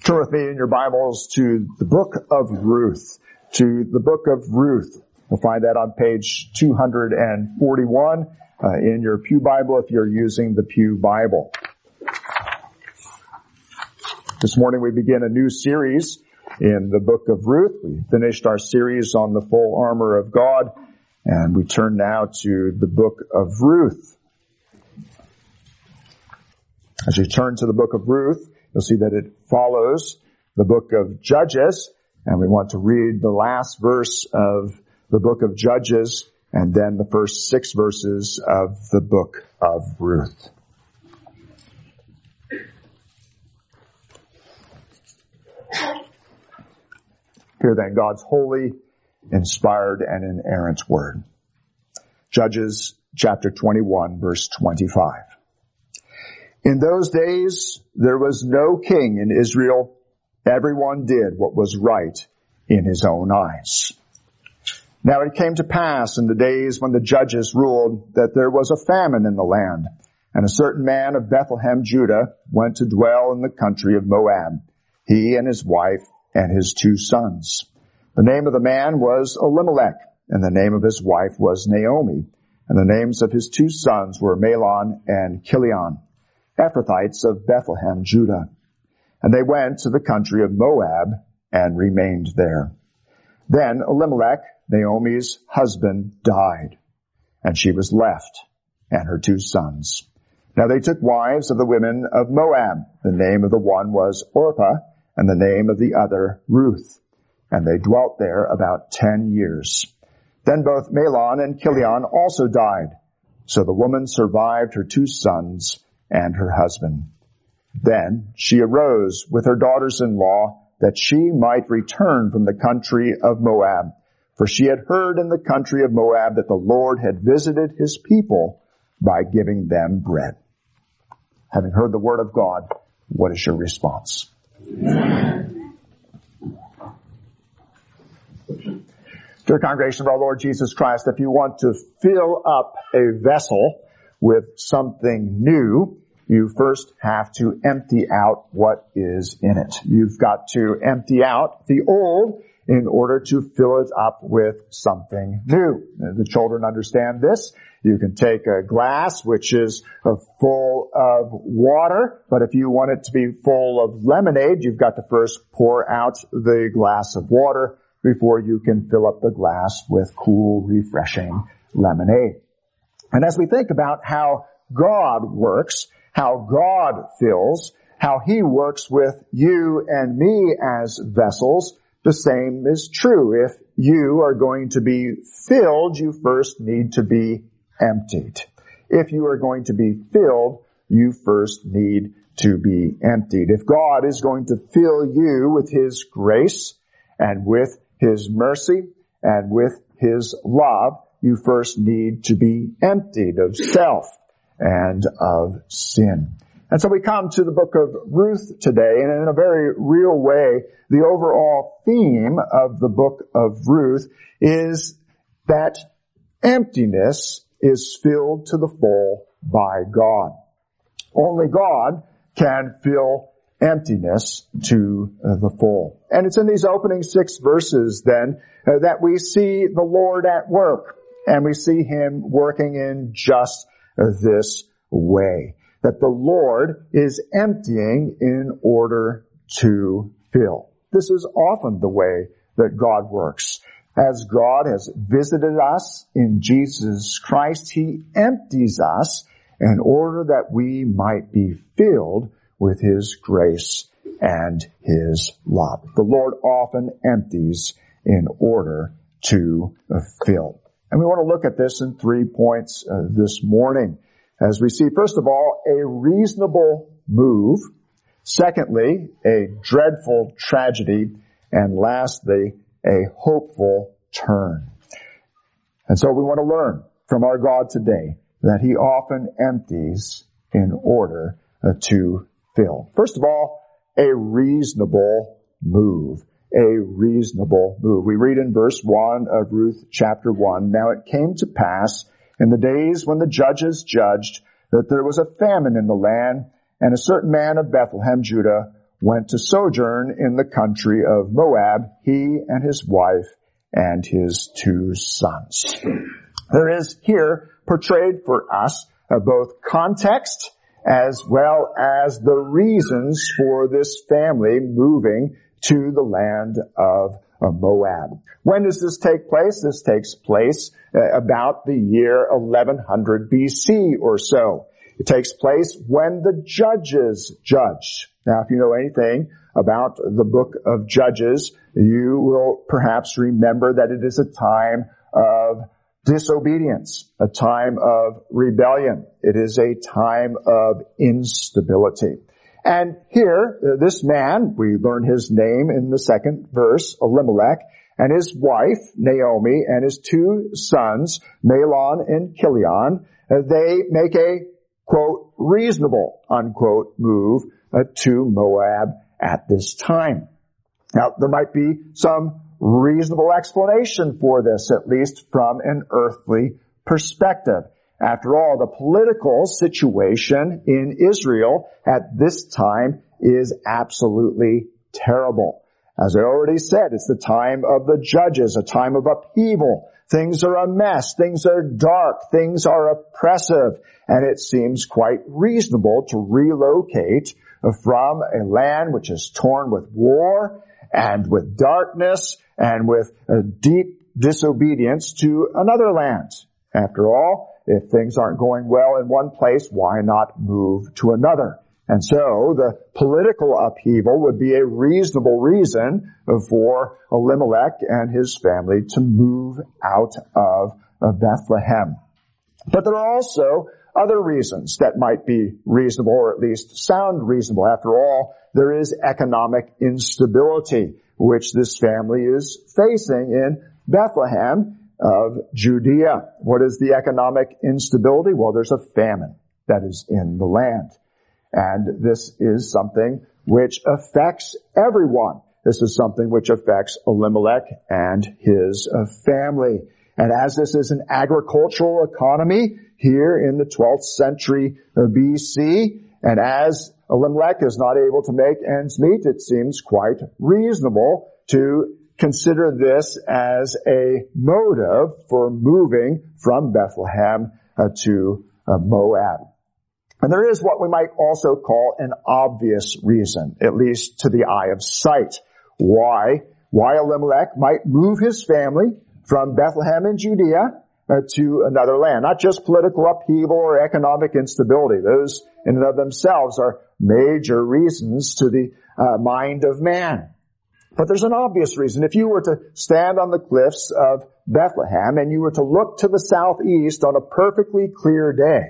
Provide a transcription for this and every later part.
Turn with me in your Bibles to the book of Ruth. To the book of Ruth. You'll find that on page 241 in your Pew Bible if you're using the Pew Bible. This morning we begin a new series in the book of Ruth. We finished our series on the full armor of God, and we turn now to the book of Ruth. As you turn to the book of Ruth, you'll see that it follows the book of Judges, and we want to read the last verse of the book of Judges and then the first 6 verses of the book of Ruth. Hear then God's holy, inspired, and inerrant word. Judges chapter 21, verse 25. In those days, there was no king in Israel. Everyone did what was right in his own eyes. Now it came to pass in the days when the judges ruled that there was a famine in the land, and a certain man of Bethlehem, Judah, went to dwell in the country of Moab, he and his wife and his 2 sons. The name of the man was Elimelech, and the name of his wife was Naomi, and the names of his 2 sons were Mahlon and Chilion, Ephrathites of Bethlehem, Judah. And they went to the country of Moab and remained there. Then Elimelech, Naomi's husband, died, and she was left, and her 2 sons. Now they took wives of the women of Moab. The name of the one was Orpah, and the name of the other Ruth. And they dwelt there about 10 years. Then both Mahlon and Chilion also died. So the woman survived her 2 sons and her husband. Then she arose with her daughters-in-law that she might return from the country of Moab. For she had heard in the country of Moab that the Lord had visited his people by giving them bread. Having heard the word of God, what is your response? Amen. Dear congregation of our Lord Jesus Christ, if you want to fill up a vessel with something new, you first have to empty out what is in it. You've got to empty out the old in order to fill it up with something new. The children understand this. You can take a glass which is full of water, but if you want it to be full of lemonade, you've got to first pour out the glass of water before you can fill up the glass with cool, refreshing lemonade. And as we think about how God works, how God fills, how he works with you and me as vessels, the same is true. If you are going to be filled, you first need to be emptied. If you are going to be filled, you first need to be emptied. If God is going to fill you with his grace and with his mercy and with his love, you first need to be emptied of self and of sin. And so we come to the book of Ruth today, and in a very real way, the overall theme of the book of Ruth is that emptiness is filled to the full by God. Only God can fill emptiness to the full. And it's in these opening 6 verses then that we see the Lord at work, and we see him working in just this way. That the Lord is emptying in order to fill. This is often the way that God works. As God has visited us in Jesus Christ, he empties us in order that we might be filled with his grace and his love. The Lord often empties in order to fill. And we want to look at this in 3 points this morning. As we see, first of all, a reasonable move. Secondly, a dreadful tragedy. And lastly, a hopeful turn. And so we want to learn from our God today that he often empties in order to fill. First of all, a reasonable move. A reasonable move. We read in verse 1 of Ruth chapter 1, "Now it came to pass in the days when the judges judged that there was a famine in the land, and a certain man of Bethlehem, Judah, went to sojourn in the country of Moab, he and his wife and his 2 sons. There is here portrayed for us both context as well as the reasons for this family moving to the land of Moab. When does this take place? This takes place about the year 1100 BC or so. It takes place when the judges judge. Now, if you know anything about the book of Judges, you will perhaps remember that it is a time of disobedience, a time of rebellion. It is a time of instability. And here, this man, we learn his name in the 2nd verse, Elimelech, and his wife, Naomi, and his 2 sons, Mahlon and Chilion, they make a, quote, reasonable, unquote, move to Moab at this time. Now, there might be some reasonable explanation for this, at least from an earthly perspective. After all, the political situation in Israel at this time is absolutely terrible. As I already said, it's the time of the judges, a time of upheaval. Things are a mess. Things are dark. Things are oppressive. And it seems quite reasonable to relocate from a land which is torn with war and with darkness and with a deep disobedience to another land. After all, if things aren't going well in one place, why not move to another? And so the political upheaval would be a reasonable reason for Elimelech and his family to move out of Bethlehem. But there are also other reasons that might be reasonable, or at least sound reasonable. After all, there is economic instability, which this family is facing in Bethlehem of Judea. What is the economic instability? Well, there's a famine that is in the land. And this is something which affects everyone. This is something which affects Elimelech and his family. And as this is an agricultural economy here in the 12th century BC, and as Elimelech is not able to make ends meet, it seems quite reasonable to consider this as a motive for moving from Bethlehem to Moab. And there is what we might also call an obvious reason, at least to the eye of sight, why Elimelech might move his family from Bethlehem in Judea to another land. Not just political upheaval or economic instability. Those in and of themselves are major reasons to the mind of man. But there's an obvious reason. If you were to stand on the cliffs of Bethlehem and you were to look to the southeast on a perfectly clear day,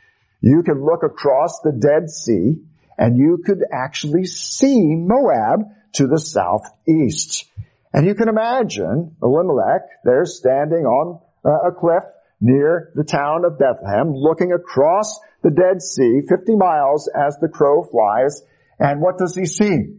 you could look across the Dead Sea and you could actually see Moab to the southeast. And you can imagine Elimelech there standing on a cliff near the town of Bethlehem, looking across the Dead Sea, 50 miles as the crow flies. And what does he see?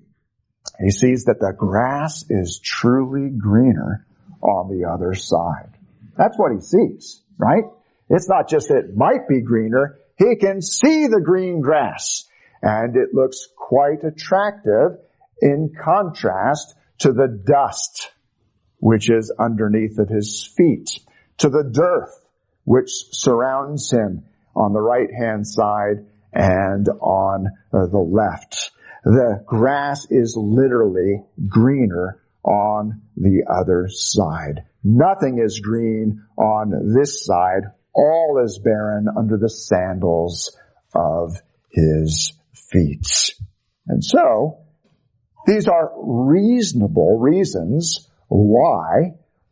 He sees that the grass is truly greener on the other side. That's what he sees, right? It's not just that it might be greener. He can see the green grass. And it looks quite attractive in contrast to the dust which is underneath of his feet, to the dearth which surrounds him on the right-hand side and on the left. The grass is literally greener on the other side. Nothing is green on this side. All is barren under the sandals of his feet. And so, these are reasonable reasons why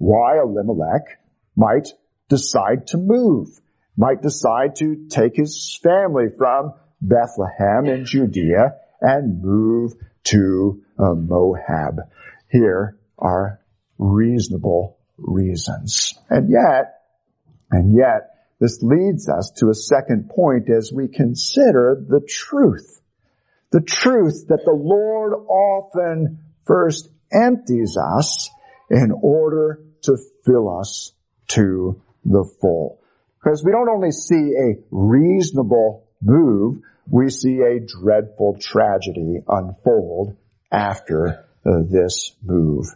Elimelech might decide to move, might decide to take his family from Bethlehem in Judea and move to Moab. Here are reasonable reasons. And yet, this leads us to a second point as we consider the truth. The truth that the Lord often first empties us in order to fill us to the full. Because we don't only see a reasonable move we see a dreadful tragedy unfold after this move.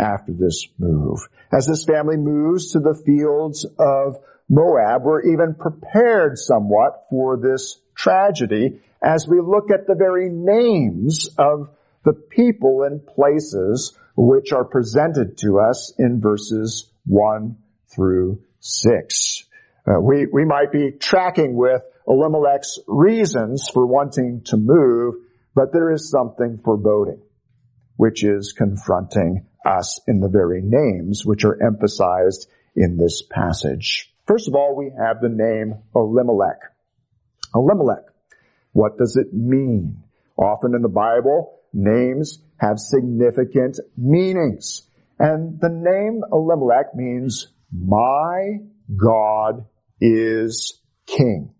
As this family moves to the fields of Moab, we're even prepared somewhat for this tragedy as we look at the very names of the people and places which are presented to us in verses 1 through 6. We might be tracking with Elimelech's reasons for wanting to move, but there is something foreboding, which is confronting us in the very names which are emphasized in this passage. First of all, we have the name Elimelech. Elimelech. What does it mean? Often in the Bible, names have significant meanings. And the name Elimelech means, my God is king.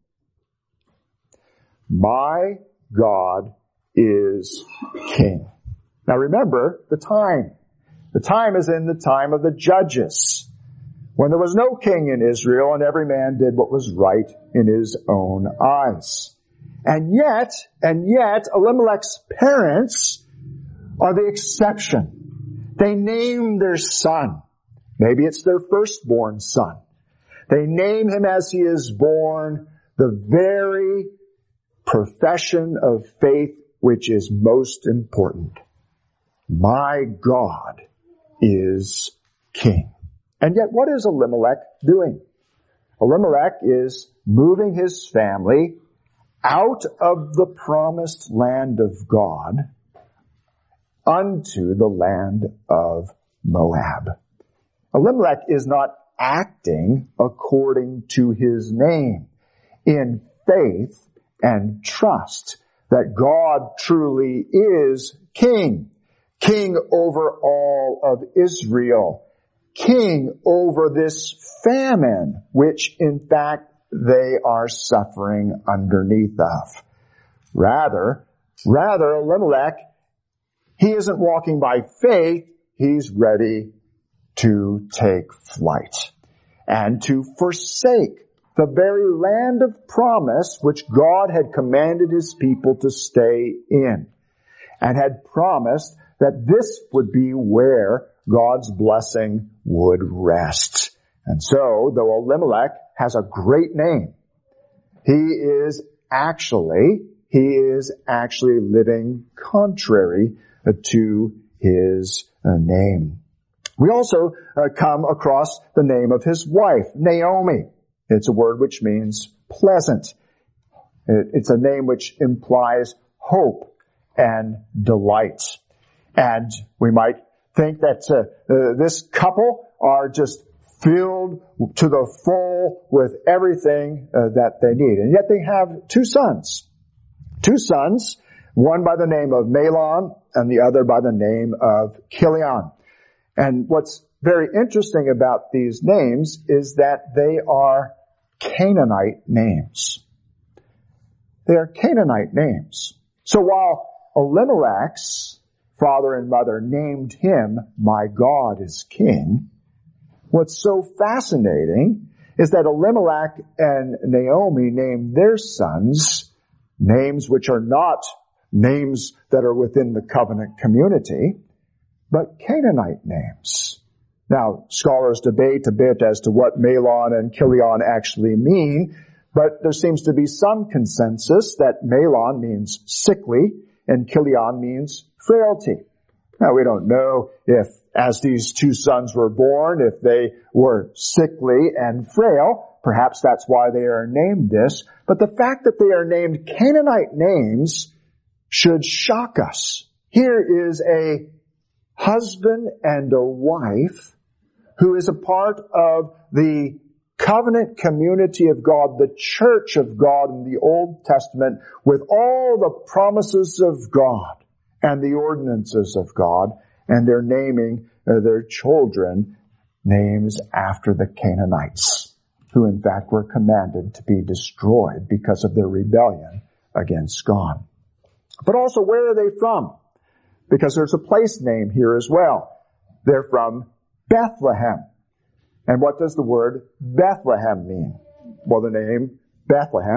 My God is king. Now remember the time. The time is in the time of the judges, when there was no king in Israel and every man did what was right in his own eyes. And yet, Elimelech's parents are the exception. They name their son. Maybe it's their firstborn son. They name him as he is born, the very profession of faith which is most important. My God is king. And yet what is Elimelech doing? Elimelech is moving his family out of the promised land of God unto the land of Moab. Elimelech is not acting according to his name in faith and trust that God truly is king. King over all of Israel. King over this famine, which in fact they are suffering underneath of. Rather, Elimelech, he isn't walking by faith, he's ready to take flight and to forsake the very land of promise which God had commanded his people to stay in, and had promised that this would be where God's blessing would rest. And so, though Elimelech has a great name, he is actually living contrary to his name. We also come across the name of his wife, Naomi. It's a word which means pleasant. It's a name which implies hope and delight. And we might think that this couple are just filled to the full with everything that they need. And yet they have two sons. One by the name of Mahlon and the other by the name of Chilion. And what's very interesting about these names is that they are Canaanite names. They are Canaanite names. So while Elimelech's father and mother named him, my God is king, what's so fascinating is that Elimelech and Naomi named their sons names which are not names that are within the covenant community, but Canaanite names. Now, scholars debate a bit as to what Mahlon and Chilion actually mean, but there seems to be some consensus that Mahlon means sickly and Chilion means frailty. Now, we don't know if, as these two sons were born, if they were sickly and frail. Perhaps that's why they are named this. But the fact that they are named Canaanite names should shock us. Here is a husband and a wife who is a part of the covenant community of God, the church of God in the Old Testament, with all the promises of God and the ordinances of God, and they're naming their children names after the Canaanites, who in fact were commanded to be destroyed because of their rebellion against God. But also, where are they from? Because there's a place name here as well. They're from Bethlehem. And what does the word Bethlehem mean? Well, the name Bethlehem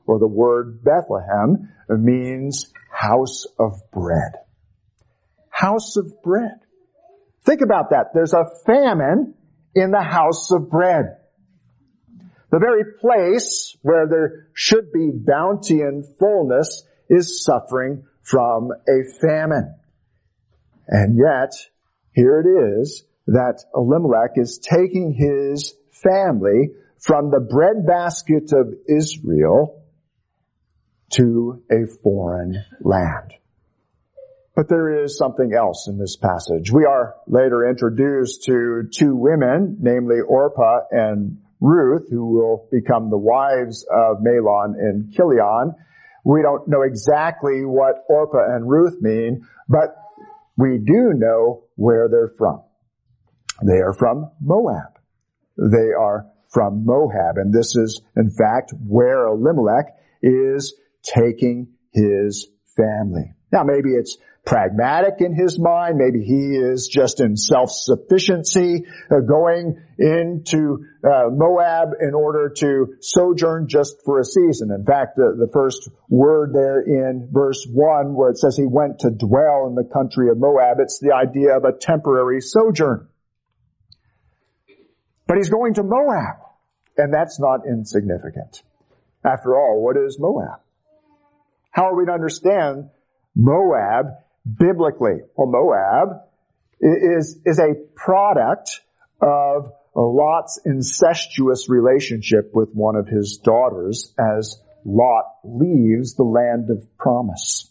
or the word Bethlehem, means house of bread. House of bread. Think about that. There's a famine in the house of bread. The very place where there should be bounty and fullness is suffering from a famine. And yet, here it is that Elimelech is taking his family from the breadbasket of Israel to a foreign land. But there is something else in this passage. We are later introduced to two women, namely Orpah and Ruth, who will become the wives of Mahlon and Chilion. We don't know exactly what Orpah and Ruth mean, but we do know where they're from. They are from Moab. They are from Moab, and this is, in fact, where Elimelech is taking his family. Now, maybe it's pragmatic in his mind. Maybe he is just in self-sufficiency, going into Moab in order to sojourn just for a season. In fact, the first word there in verse 1 where it says he went to dwell in the country of Moab, it's the idea of a temporary sojourn. But he's going to Moab, and that's not insignificant. After all, what is Moab? How are we to understand Moab biblically? Well, Moab is a product of Lot's incestuous relationship with one of his daughters as Lot leaves the land of promise.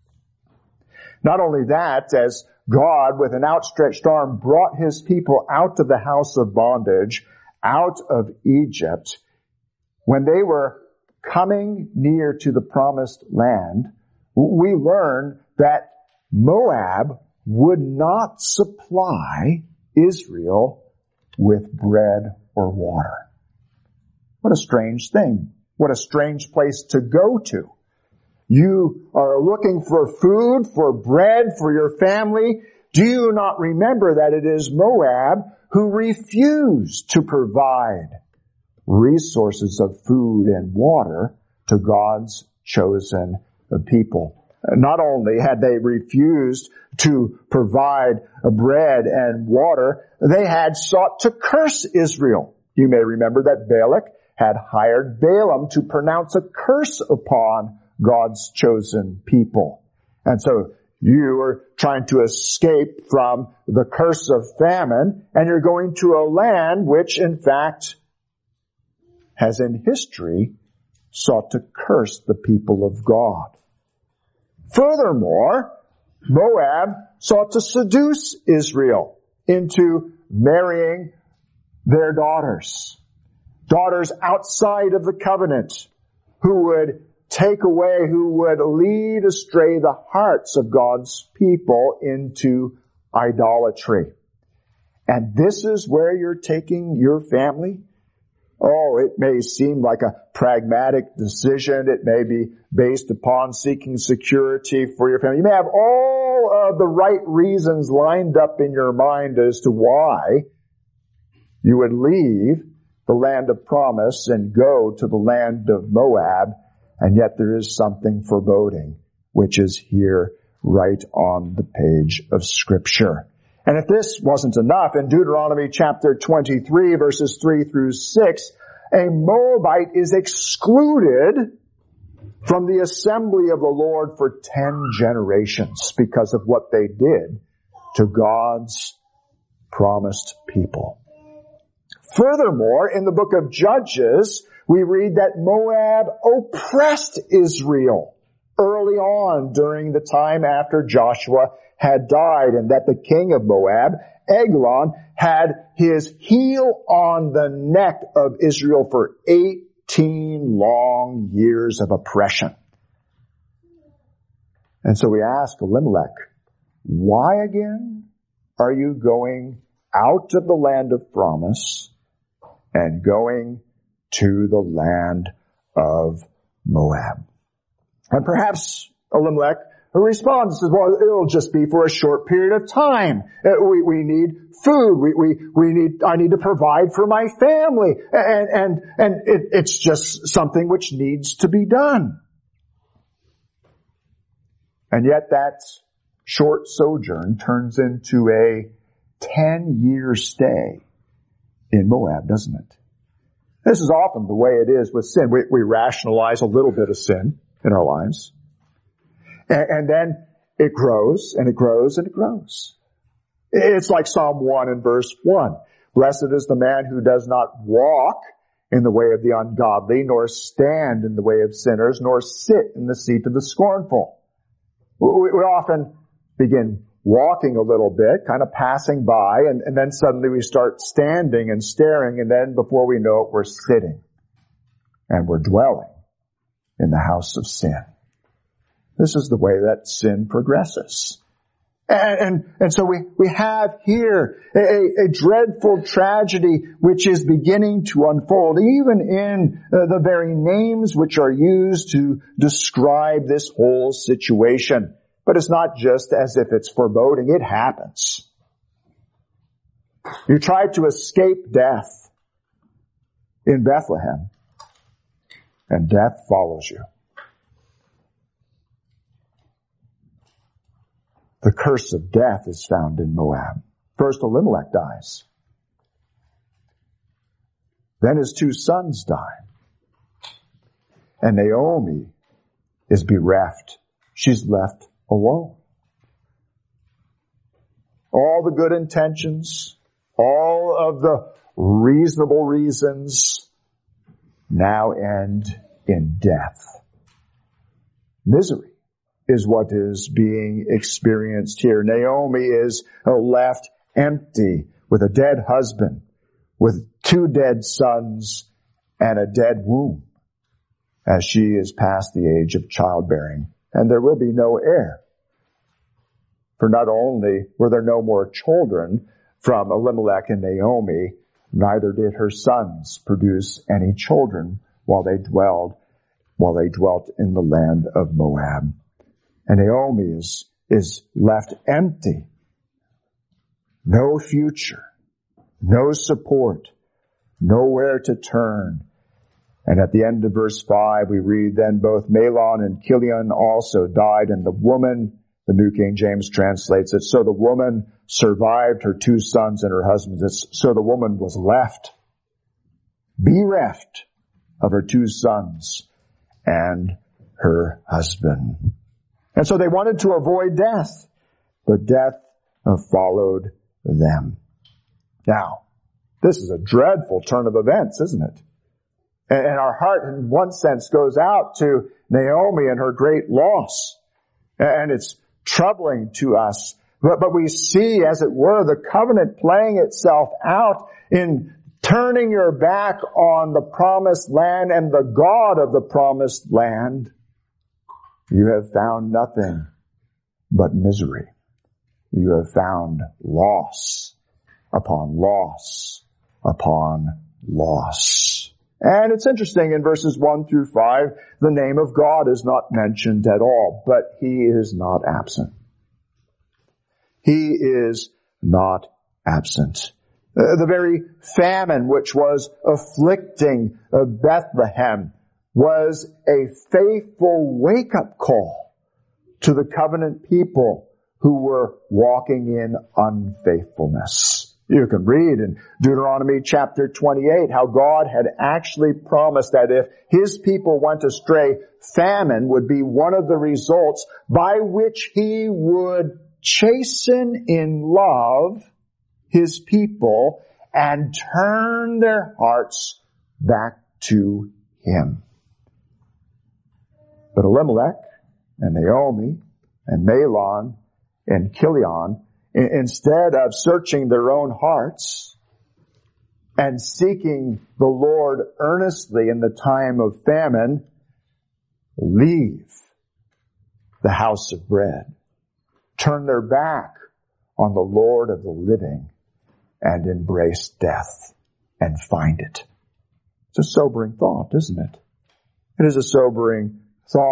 Not only that, as God, with an outstretched arm, brought his people out of the house of bondage, out of Egypt, when they were coming near to the promised land, we learn that Moab would not supply Israel with bread or water. What a strange thing. What a strange place to go to. You are looking for food, for bread, for your family. Do you not remember that it is Moab who refused to provide resources of food and water to God's chosen people? Not only had they refused to provide bread and water, they had sought to curse Israel. You may remember that Balak had hired Balaam to pronounce a curse upon God's chosen people. And so you are trying to escape from the curse of famine, and you're going to a land which, in fact, has in history sought to curse the people of God. Furthermore, Moab sought to seduce Israel into marrying their daughters outside of the covenant, who would take away, who would lead astray the hearts of God's people into idolatry. And this is where you're taking your family? Oh, it may seem like a pragmatic decision. It may be based upon seeking security for your family. You may have all of the right reasons lined up in your mind as to why you would leave the land of promise and go to the land of Moab. And yet there is something foreboding, which is here right on the page of Scripture. And if this wasn't enough, in Deuteronomy chapter 23, verses 3 through 6, a Moabite is excluded from the assembly of the Lord for 10 generations because of what they did to God's promised people. Furthermore, in the book of Judges, we read that Moab oppressed Israel early on during the time after Joshua had died, and that the king of Moab, Eglon, had his heel on the neck of Israel for 18 long years of oppression. And so we ask Elimelech, why again are you going out of the land of promise and going to the land of Moab? And perhaps Elimelech responds and says, well, it'll just be for a short period of time. We need food. I need to provide for my family. And it's just something which needs to be done. And yet that short sojourn turns into a 10-year stay in Moab, doesn't it? This is often the way it is with sin. We rationalize a little bit of sin in our lives. And then it grows and it grows and it grows. It's like Psalm 1 and verse 1. Blessed is the man who does not walk in the way of the ungodly, nor stand in the way of sinners, nor sit in the seat of the scornful. We often begin walking a little bit, kind of passing by, and then suddenly we start standing and staring, and then before we know it, we're sitting. And we're dwelling in the house of sin. This is the way that sin progresses. And so we have here a dreadful tragedy which is beginning to unfold, even in the very names which are used to describe this whole situation. But it's not just as if it's foreboding. It happens. You try to escape death in Bethlehem, and death follows you. The curse of death is found in Moab. First Elimelech dies. Then his 2 sons die. And Naomi is bereft. She's left alone. All the good intentions, all of the reasonable reasons now end in death. Misery is what is being experienced here. Naomi is left empty with a dead husband, with 2 dead sons and a dead womb as she is past the age of childbearing. And there will be no heir. For not only were there no more children from Elimelech and Naomi, neither did her sons produce any children while they dwelt in the land of Moab. And Naomi is left empty. No future, no support, nowhere to turn. And at the end of verse 5, we read, then both Mahlon and Chilion also died, and the woman, the New King James translates it, so the woman survived her 2 sons and her husbands. So the woman was left, bereft of her 2 sons and her husband. And so they wanted to avoid death, but death followed them. Now, this is a dreadful turn of events, isn't it? And our heart, in one sense, goes out to Naomi and her great loss. And it's troubling to us. But we see, as it were, the covenant playing itself out in turning your back on the promised land and the God of the promised land. You have found nothing but misery. You have found loss upon loss upon loss. And it's interesting, in verses 1 through 5, the name of God is not mentioned at all, but He is not absent. He is not absent. The very famine which was afflicting Bethlehem was a faithful wake-up call to the covenant people who were walking in unfaithfulness. You can read in Deuteronomy chapter 28 how God had actually promised that if His people went astray, famine would be one of the results by which He would chasten in love His people and turn their hearts back to Him. But Elimelech and Naomi and Mahlon and Chilion, instead of searching their own hearts and seeking the Lord earnestly in the time of famine, leave the house of bread, turn their back on the Lord of the living, and embrace death and find it. It's a sobering thought, isn't it? It is a sobering thought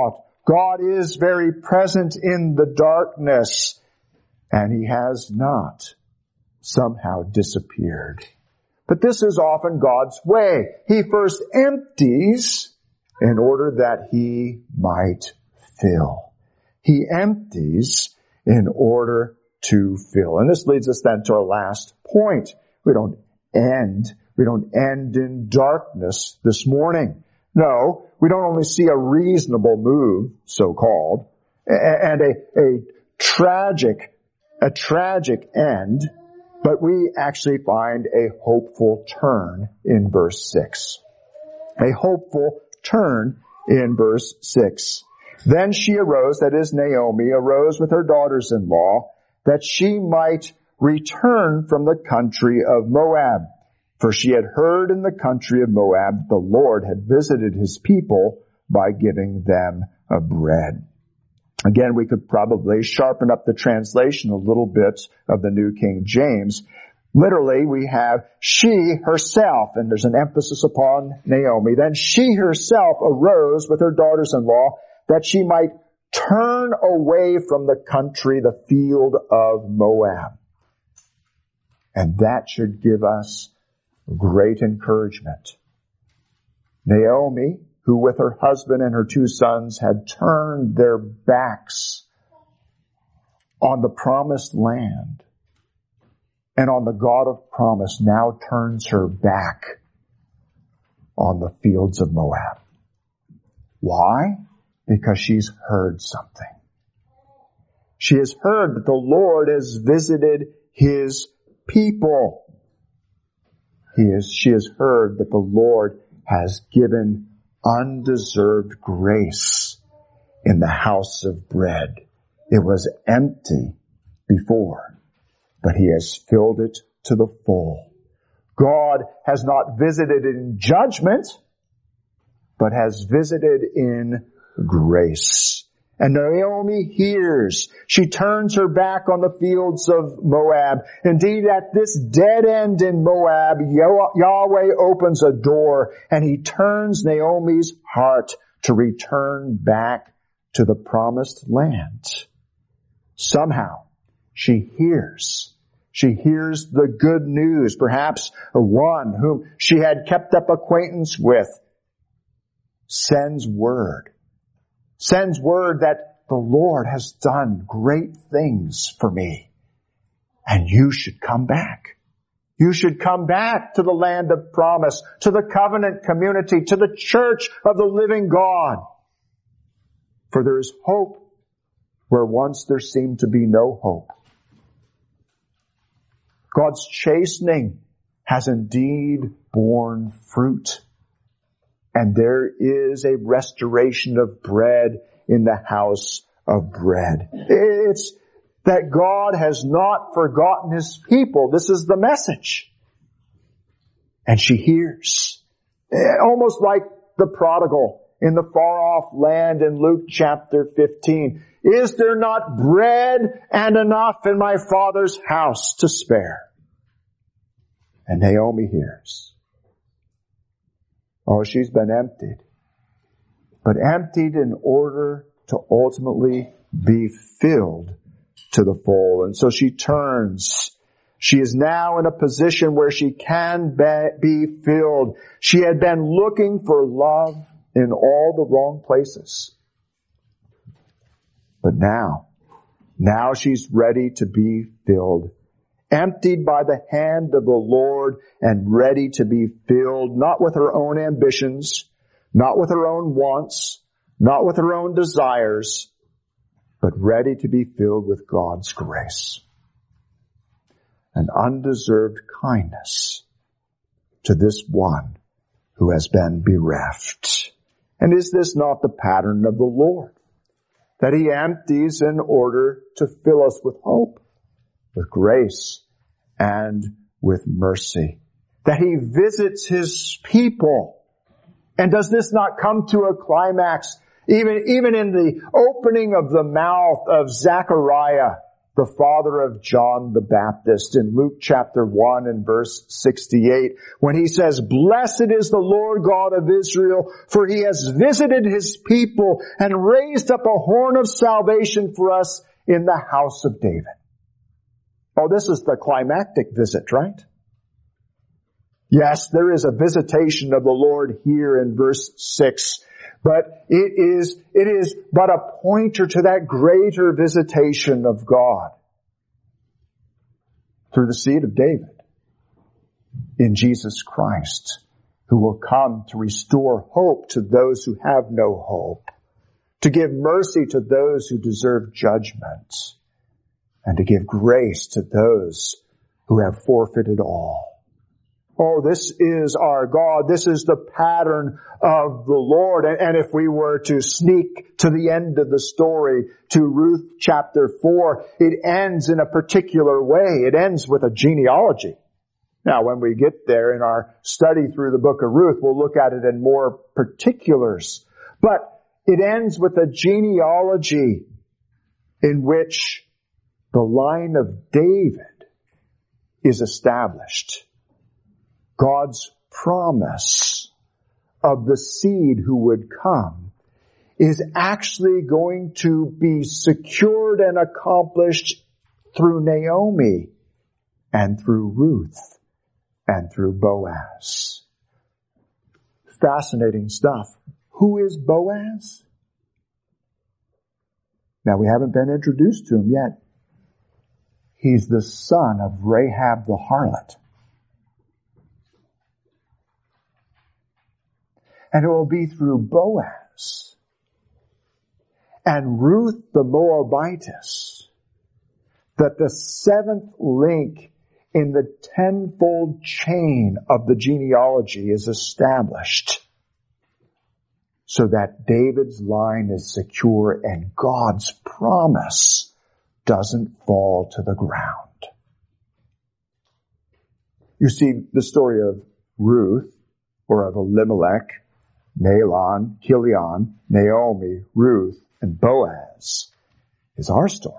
God is very present in the darkness, and He has not somehow disappeared. But this is often God's way. He first empties in order that He might fill. He empties in order to fill. And this leads us then to our last point. We don't end in darkness this morning. No, we don't only see a reasonable move, so-called, and a tragic end, but we actually find a hopeful turn in verse 6. A hopeful turn in verse 6. Then she arose, that is Naomi, arose with her daughters-in-law, that she might return from the country of Moab. For she had heard in the country of Moab the Lord had visited His people by giving them a bread. Again, we could probably sharpen up the translation a little bit of the New King James. Literally, we have she herself, and there's an emphasis upon Naomi. Then she herself arose with her daughters-in-law that she might turn away from the country, the field of Moab. And that should give us great encouragement. Naomi, who with her husband and her 2 sons had turned their backs on the promised land and on the God of promise, now turns her back on the fields of Moab. Why? Because she's heard something. She has heard that the Lord has visited His people. She has heard that the Lord has given undeserved grace in the house of bread. It was empty before, but He has filled it to the full. God has not visited in judgment, but has visited in grace. And Naomi hears. She turns her back on the fields of Moab. Indeed, at this dead end in Moab, Yahweh opens a door and He turns Naomi's heart to return back to the promised land. Somehow, she hears. She hears the good news. Perhaps one whom she had kept up acquaintance with sends word that the Lord has done great things for me. And you should come back. You should come back to the land of promise, to the covenant community, to the church of the living God. For there is hope where once there seemed to be no hope. God's chastening has indeed borne fruit. And there is a restoration of bread in the house of bread. It's that God has not forgotten His people. This is the message. And she hears. Almost like the prodigal in the far-off land in Luke chapter 15. Is there not bread and enough in my Father's house to spare? And Naomi hears. Oh, she's been emptied. But emptied in order to ultimately be filled to the full. And so she turns. She is now in a position where she can be filled. She had been looking for love in all the wrong places. But now she's ready to be filled. Emptied by the hand of the Lord and ready to be filled, not with her own ambitions, not with her own wants, not with her own desires, but ready to be filled with God's grace. An undeserved kindness to this one who has been bereft. And is this not the pattern of the Lord? That He empties in order to fill us with hope, with grace, and with mercy. That He visits His people. And does this not come to a climax even in the opening of the mouth of Zechariah the father of John the Baptist, in Luke chapter 1 and verse 68, when he says, "Blessed is the Lord God of Israel, for he has visited his people and raised up a horn of salvation for us in the house of David." Oh, this is the climactic visit, right? Yes, there is a visitation of the Lord here in verse 6, but it is but a pointer to that greater visitation of God through the seed of David in Jesus Christ, who will come to restore hope to those who have no hope, to give mercy to those who deserve judgment, and to give grace to those who have forfeited all. Oh, this is our God. This is the pattern of the Lord. And if we were to sneak to the end of the story, to Ruth chapter 4, it ends in a particular way. It ends with a genealogy. Now, when we get there in our study through the book of Ruth, we'll look at it in more particulars. But it ends with a genealogy in which the line of David is established. God's promise of the seed who would come is actually going to be secured and accomplished through Naomi and through Ruth and through Boaz. Fascinating stuff. Who is Boaz? Now, we haven't been introduced to him yet. He's the son of Rahab the harlot. And it will be through Boaz and Ruth the Moabitess that the seventh link in the tenfold chain of the genealogy is established, so that David's line is secure and God's promise doesn't fall to the ground. You see, the story of Ruth, or of Elimelech, Mahlon, Chilion, Naomi, Ruth, and Boaz is our story.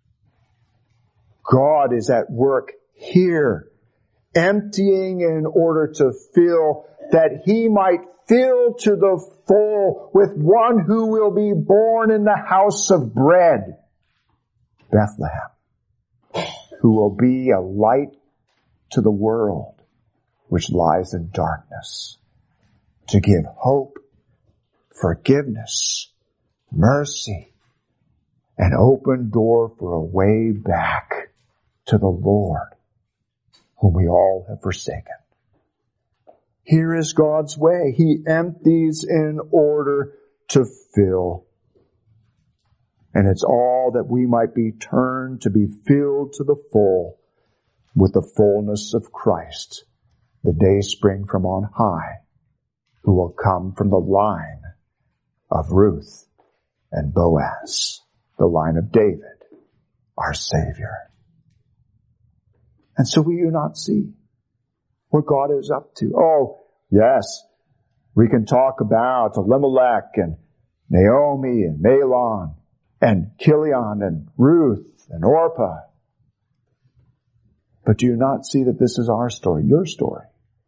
God is at work here, emptying in order to fill, that he might fill to the full with one who will be born in the house of bread, Bethlehem, who will be a light to the world which lies in darkness, to give hope, forgiveness, mercy, an open door for a way back to the Lord, whom we all have forsaken. Here is God's way. He empties in order to fill. And it's all that we might be turned to be filled to the full with the fullness of Christ, the day spring from on high, who will come from the line of Ruth and Boaz, the line of David, our Savior. And so will you not see what God is up to? Oh, yes, we can talk about Elimelech and Naomi and Mahlon and Chilion and Ruth and Orpah. But do you not see that this is our story, your story?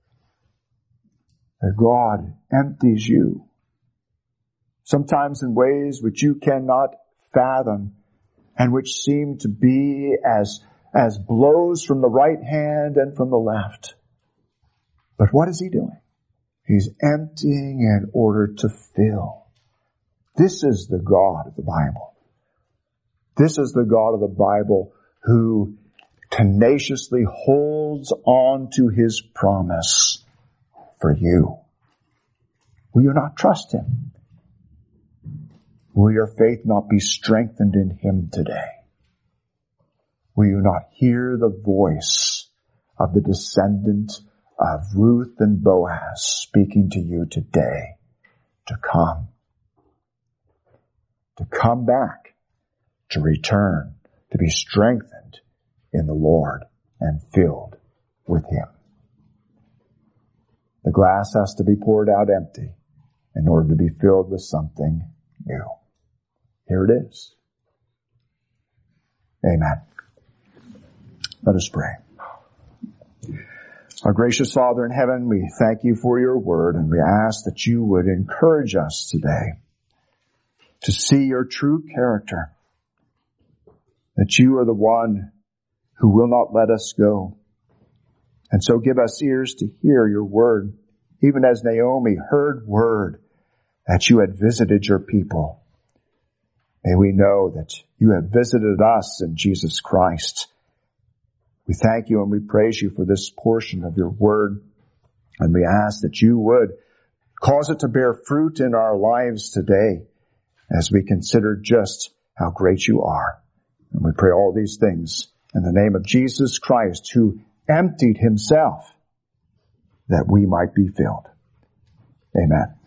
That God empties you, sometimes in ways which you cannot fathom and which seem to be as blows from the right hand and from the left. But what is he doing? He's emptying in order to fill. This is the God of the Bible. This is the God of the Bible who tenaciously holds on to his promise for you. Will you not trust him? Will your faith not be strengthened in him today? Will you not hear the voice of the descendant of Ruth and Boaz speaking to you today to come back, to return, to be strengthened in the Lord and filled with him? The glass has to be poured out empty in order to be filled with something new. Here it is. Amen. Let us pray. Our gracious Father in heaven, we thank you for your word, and we ask that you would encourage us today to see your true character, that you are the one who will not let us go. And so give us ears to hear your word, even as Naomi heard word that you had visited your people. May we know that you have visited us in Jesus Christ. We thank you and we praise you for this portion of your word. And we ask that you would cause it to bear fruit in our lives today as we consider just how great you are. And we pray all these things in the name of Jesus Christ, who emptied himself that we might be filled. Amen.